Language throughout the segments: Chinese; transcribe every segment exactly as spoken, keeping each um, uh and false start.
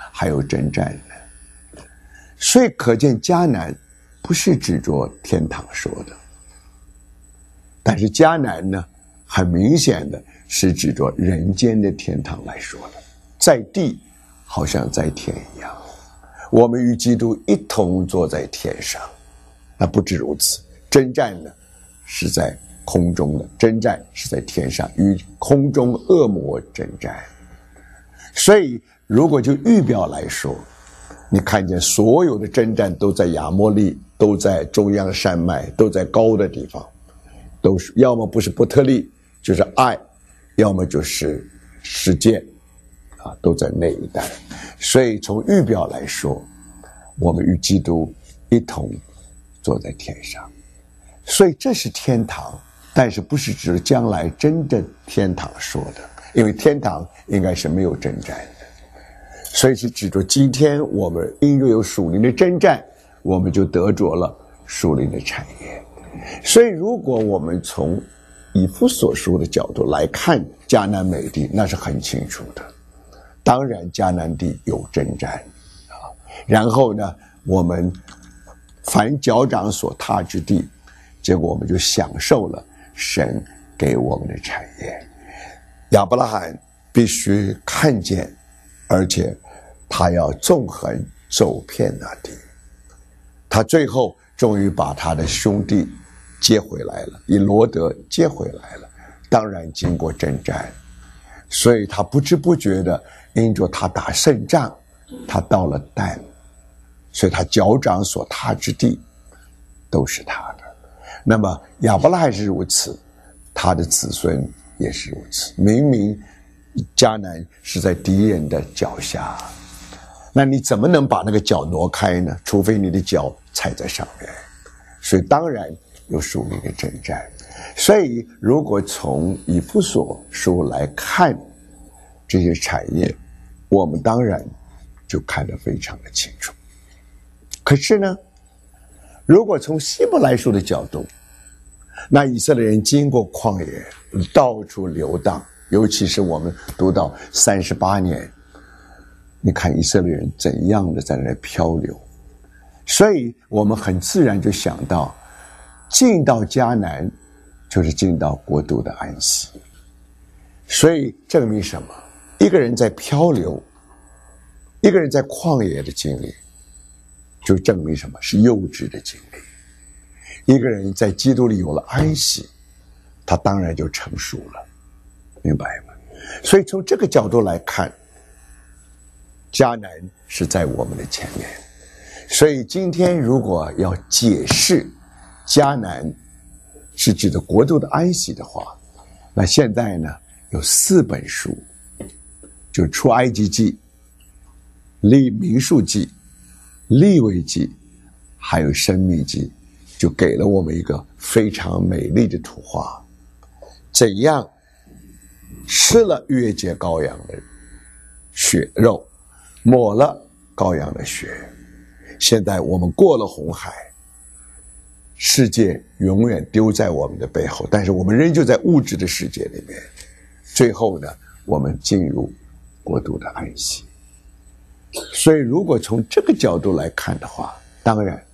还有征战呢。所以可见迦南不是指着天堂说的，但是迦南呢，很明显的是指着人间的天堂来说的，在地好像在天一样，我们与基督一同坐在天上。那不止如此，征战呢是在空中的，征战是在天上，与空中恶魔征战。所以如果就预表来说，你看见所有的征战都在亚摩利，都在中央山脉，都在高的地方，都是要么不是伯特利就是爱，要么就是世界啊，都在那一带。所以从预表来说，我们与基督一同坐在天上，所以这是天堂，但是不是指将来真正天堂说的，因为天堂应该是没有征战的，所以是指着今天我们因为有属灵的征战，我们就得着了属灵的产业。所以如果我们从以弗所书的角度来看迦南美地，那是很清楚的。当然迦南地有征战啊，然后呢，我们凡脚掌所踏之地，结果我们就享受了神给我们的产业。亚伯拉罕必须看见，而且他要纵横走遍那地。他最后终于把他的兄弟接回来了，以罗德接回来了，当然经过征战，所以他不知不觉的因着他打胜仗，他到了但，所以他脚掌所踏之地都是他的。那么亚伯拉罕是如此，他的子孙也是如此。明明迦南是在敌人的脚下，那你怎么能把那个脚挪开呢？除非你的脚踩在上面。所以当然有属灵的征战。所以如果从以弗所书来看这些产业，我们当然就看得非常的清楚。可是呢，如果从希伯来书的角度，那以色列人经过旷野，到处游荡，尤其是我们读到三十八年，你看以色列人怎样的在那里漂流，所以我们很自然就想到，进到迦南就是进到国度的安息。所以证明什么？一个人在漂流，一个人在旷野的经历，就证明什么？是幼稚的经历。一个人在基督里有了安息，他当然就成熟了，明白吗？所以从这个角度来看，迦南是在我们的前面。所以今天如果要解释迦南是指的国度的安息的话，那现在呢有四本书，就出埃及记、立民数记、利未记还有申命记，就给了我们一个非常美丽的图画，怎样吃了逾越节羔羊的血肉，抹了羔羊的血，现在我们过了红海，世界永远丢在我们的背后，但是我们仍旧在物质的世界里面，最后呢我们进入国度的安息。所以如果从这个角度来看的话，当然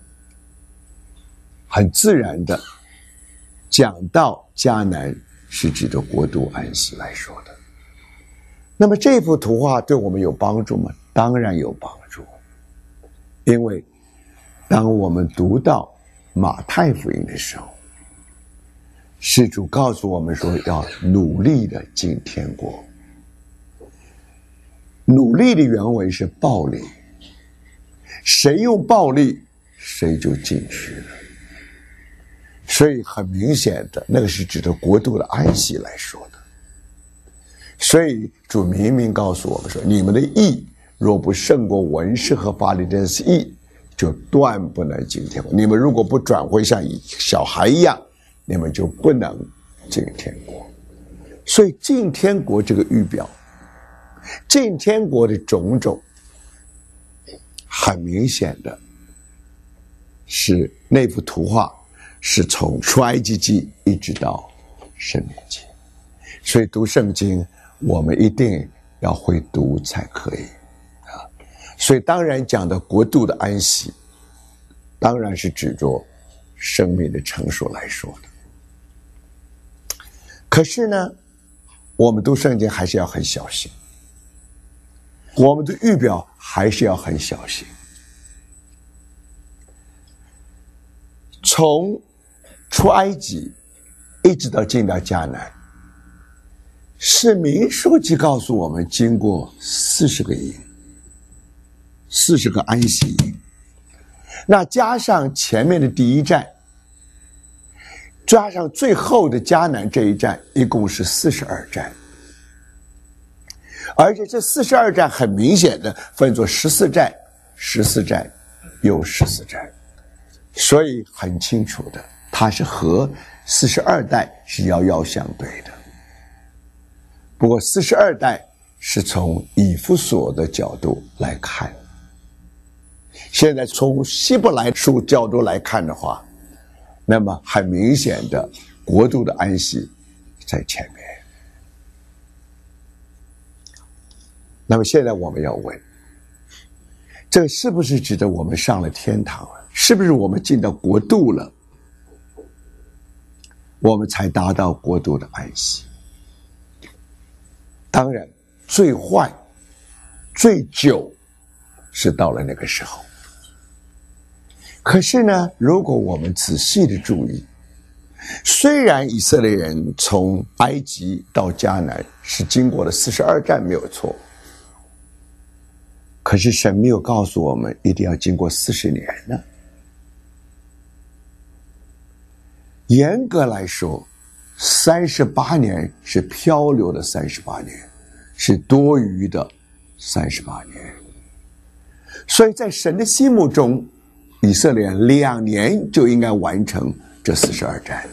很自然的讲到迦南是指着国度安息来说的。那么这幅图画对我们有帮助吗？当然有帮助。因为当我们读到马太福音的时候，施主告诉我们说要努力的进天国。努力的原文是暴力，谁用暴力谁就进去了。所以很明显的，那个是指着国度的安息来说的。所以主明明告诉我们说，你们的义若不胜过文士和法利赛人的义，就断不能进天国。你们如果不转回像小孩一样，你们就不能进天国。所以进天国这个预表，进天国的种种，很明显的是那幅图画是从出埃及记一直到申命记。所以读圣经我们一定要会读才可以啊。 所以当然讲的国度的安息，当然是指着生命的成熟来说的。可是呢，我们读圣经还是要很小心，我们的预表还是要很小心。从出埃及一直到进到迦南，是民数记告诉我们，经过四十个营，四十个安息营，那加上前面的第一站，加上最后的迦南这一站，一共是四十二站。而且这四十二站很明显的分作十四站、十四站又十四站，所以很清楚的，它是和四十二代是遥遥相对的。不过四十二代是从以弗所的角度来看，现在从希伯来书角度来看的话，那么很明显的国度的安息在前面。那么现在我们要问，这是不是指的我们上了天堂了？是不是我们进到国度了，我们才达到国度的安息？当然最坏最久是到了那个时候。可是呢，如果我们仔细的注意，虽然以色列人从埃及到迦南是经过了四十二站没有错，可是神没有告诉我们一定要经过四十年呢。严格来说，三十八年是漂流的三十八年，是多余的三十八年。所以在神的心目中，以色列人两年就应该完成这四十二站。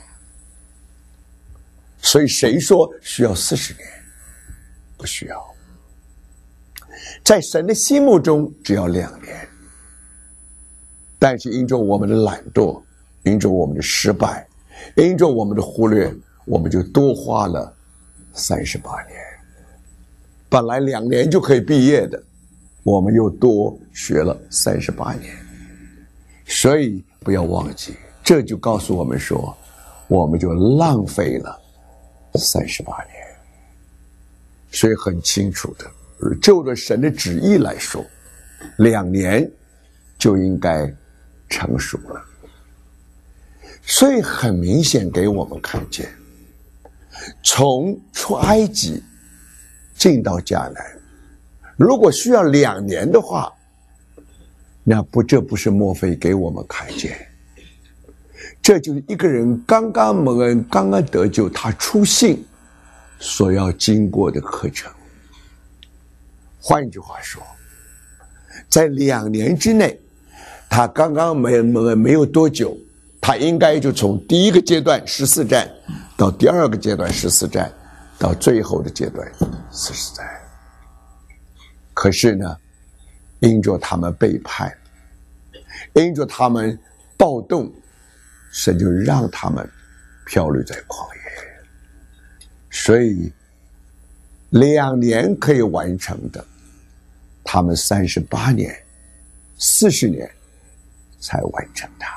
所以谁说需要四十年？不需要。在神的心目中只要两年，但是因着我们的懒惰，因着我们的失败，因着我们的忽略，我们就多花了三十八年。本来两年就可以毕业的，我们又多学了三十八年。所以不要忘记，这就告诉我们说，我们就浪费了三十八年。所以很清楚的，就着神的旨意来说，两年就应该成熟了。所以很明显给我们看见，从出埃及进到迦南，如果需要两年的话，那不，这不是莫非给我们看见，这就是一个人刚刚蒙恩、刚刚得救，他初信所要经过的课程。换句话说，在两年之内，他刚刚没蒙恩没有多久，他应该就从第一个阶段十四站到第二个阶段十四站，到最后的阶段四十站。可是呢，因着他们背叛，因着他们暴动，神就让他们漂流在旷野。所以两年可以完成的，他们三十八年、四十年才完成它。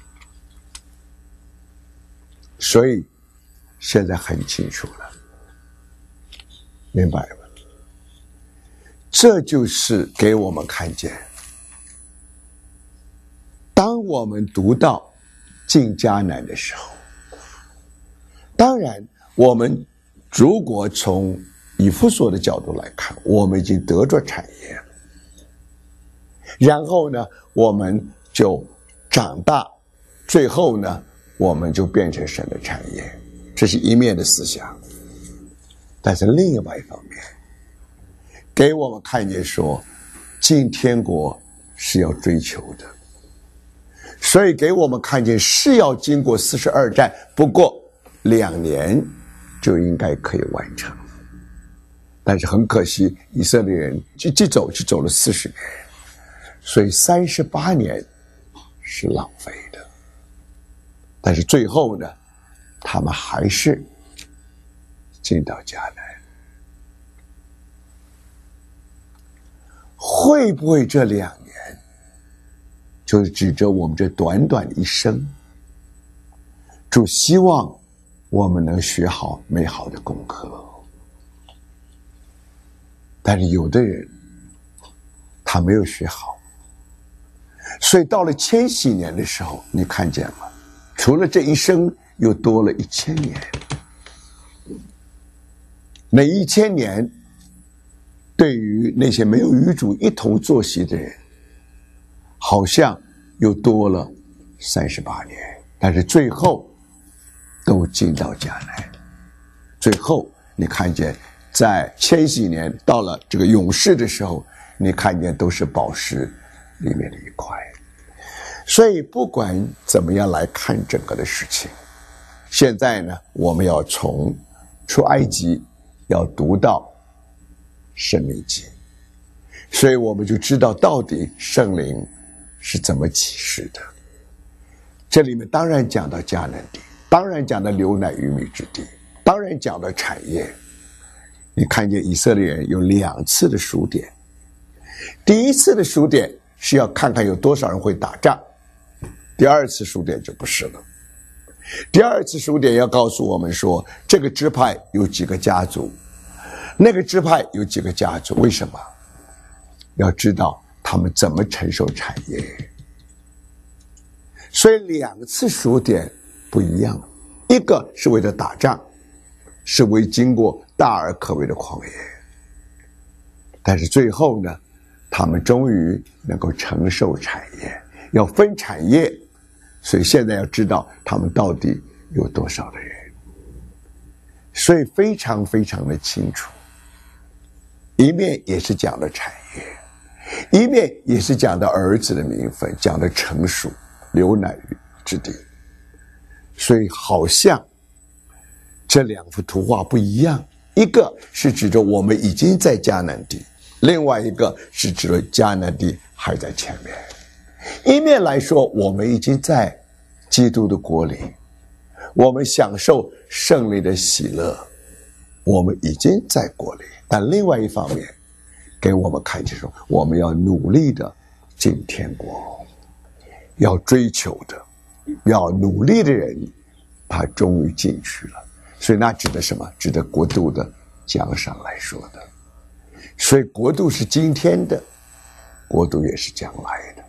所以现在很清楚了，明白吗？这就是给我们看见，当我们读到进迦南的时候，当然我们如果从以弗所的角度来看，我们已经得着产业了，然后呢我们就长大，最后呢我们就变成神的产业，这是一面的思想。但是另外一方面给我们看见说，进天国是要追求的，所以给我们看见是要经过四十二站，不过两年就应该可以完成。但是很可惜，以色列人一直走就走了四十年，所以三十八年是浪费的。但是最后呢，他们还是进到迦南。 会不会这两年就是指着我们这短短的一生，主希望我们能学好美好的功课。但是有的人他没有学好，所以到了千禧年的时候，你看见吗？除了这一生，又多了一千年。那一千年对于那些没有与主一同坐席的人，好像又多了三十八年，但是最后都进到迦南。最后你看见在千禧年到了这个永世的时候，你看见都是宝石里面的一块。所以不管怎么样来看整个的事情，现在呢，我们要从出埃及要读到申命记，所以我们就知道到底圣灵是怎么启示的。这里面当然讲到迦南地，当然讲到流奶与蜜之地，当然讲到产业。你看见以色列人有两次的数点，第一次的数点是要看看有多少人会打仗，第二次数点就不是了。第二次数点要告诉我们说，这个支派有几个家族，那个支派有几个家族，为什么？要知道他们怎么承受产业。所以两次数点不一样，一个是为了打仗，是为经过大而可畏的旷野，但是最后呢，他们终于能够承受产业，要分产业，所以现在要知道他们到底有多少的人，所以非常非常的清楚。一面也是讲的产业，一面也是讲的儿子的名分，讲的成熟流奶之地，所以好像这两幅图画不一样，一个是指着我们已经在迦南地，另外一个是指着迦南地还在前面。一面来说，我们已经在基督的国里，我们享受胜利的喜乐，我们已经在国里。但另外一方面给我们看见说，我们要努力的进天国，要追求的要努力的人，他终于进去了。所以那指的什么？指的国度的奖赏来说的。所以国度是今天的，国度也是将来的。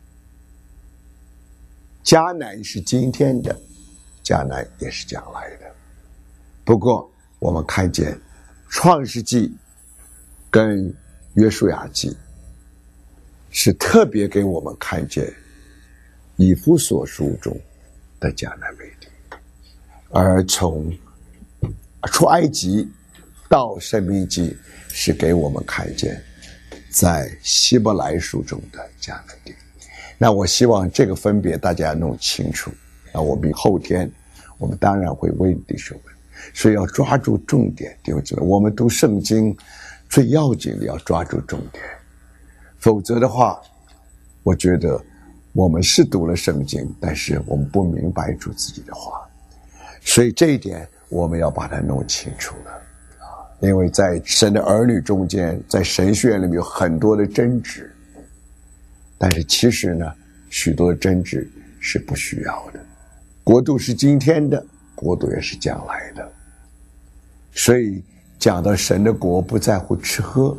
迦南是今天的，迦南也是将来的。不过我们看见创世纪跟约书亚记是特别给我们看见以弗所书中的迦南美地，而从出埃及到申命记是给我们看见在希伯来书中的迦南地。那我希望这个分别大家弄清楚。那我们后天我们当然会为弟兄们，所以要抓住重点。弟兄姊妹，我们读圣经最要紧的要抓住重点，否则的话，我觉得我们是读了圣经，但是我们不明白主自己的话，所以这一点我们要把它弄清楚了。因为在神的儿女中间，在神学院里面有很多的争执，但是其实呢，许多的争执是不需要的。国度是今天的，国度也是将来的。所以讲到神的国不在乎吃喝，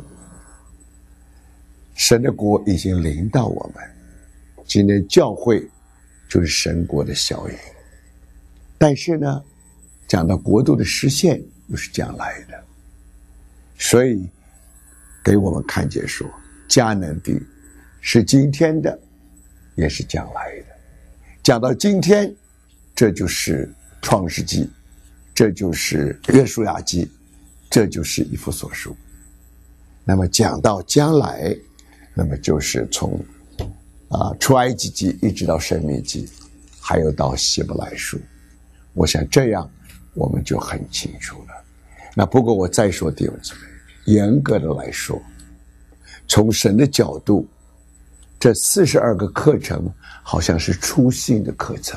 神的国已经临到我们。今天教会就是神国的效应，但是呢，讲到国度的实现又是将来的。所以给我们看见说，迦南地是今天的，也是将来的。讲到今天，这就是创世纪，这就是约书亚记，这就是以弗所书。那么讲到将来，那么就是从啊出埃及记一直到申命记，还有到希伯来书。我想这样我们就很清楚了。那不过我再说弟兄姊妹，严格的来说，从神的角度，这四十二个课程好像是初信的课程。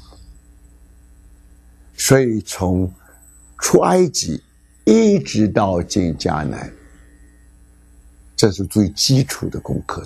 所以从出埃及一直到进迦南， 这是最基础的功课，